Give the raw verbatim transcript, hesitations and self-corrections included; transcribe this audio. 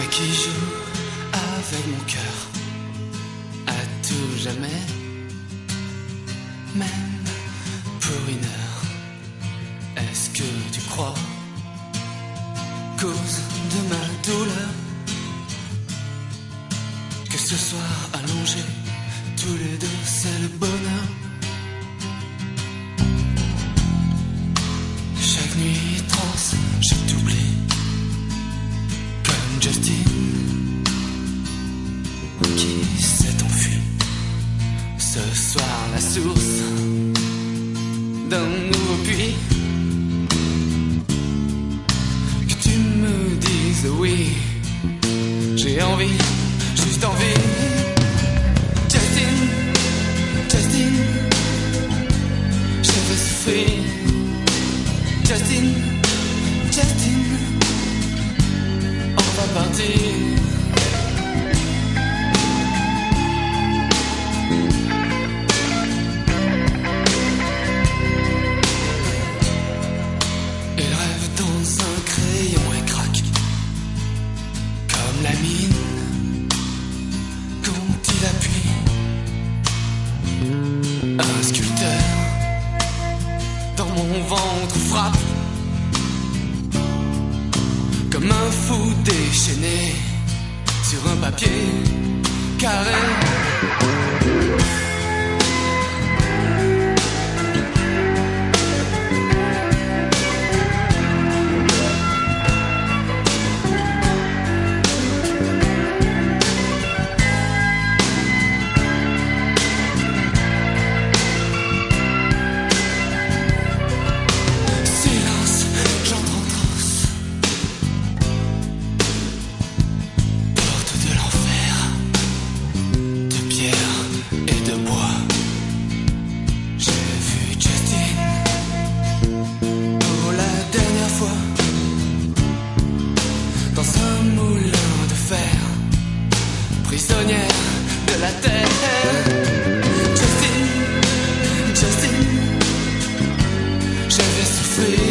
qui joue avec mon cœur à tout jamais, même pour une heure. Est-ce que tu crois, cause de ma douleur, que ce soir allongé, tous les deux c'est le bonheur? Chaque nuit trans, je t'oublie comme Justin qui s'est enfui. Ce soir la source d'un nouveau puits. Que tu me dises oui, j'ai envie, juste envie. Justin, Justin, je veux souffrir. Justin, Justin, on va partir. Il rêve dans un crayon et craque comme la mine quand il appuie. Un sculpteur dans mon ventre frappe comme un fou déchaîné sur un papier carré. Prisonnière de la terre. Justin, Justin, je vais souffrir.